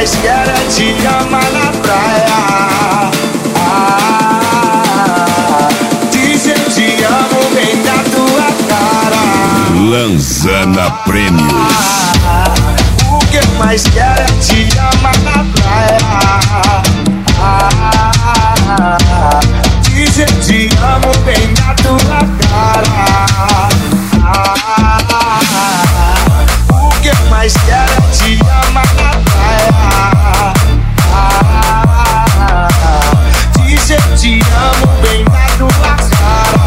mais quero é te amar na praia. Diz eu te amo bem na tua cara. Lanzana Prêmios. O que eu mais quero é te amar na praia. Diz eu te amo bem na tua cara. O que eu mais quero é te amar na praia. Diz eu te amo bem na tua cara.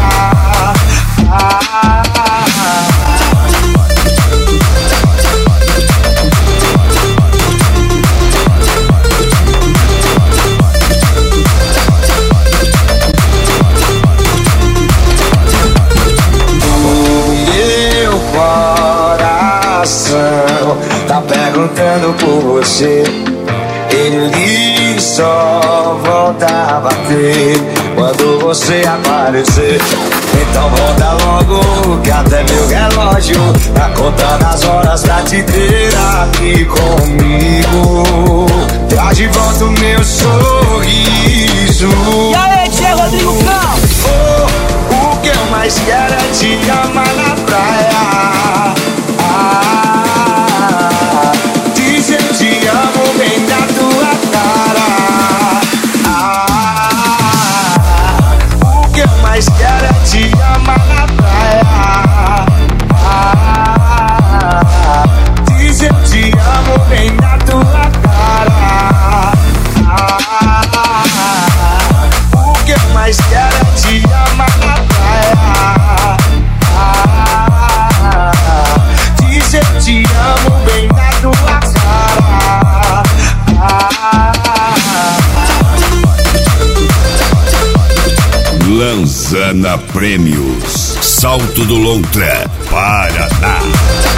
Tá perguntando por você. Ele só volta a bater quando você aparecer. Então volta logo que até meu relógio tá contando as horas pra te ter aqui comigo. Traz de volta o meu sorriso. E aí, Tia Rodrigo Campos? O que eu mais quero é te amar na praia. Diz eu te amo bem na tua cara. O que eu mais quero é te amar na praia. Diz eu te amo bem na tua cara. O que eu mais quero é te amar na praia. Diz eu te amo bem na tua cara. Lanzana Prêmios. Salto do Lontra, Paraná.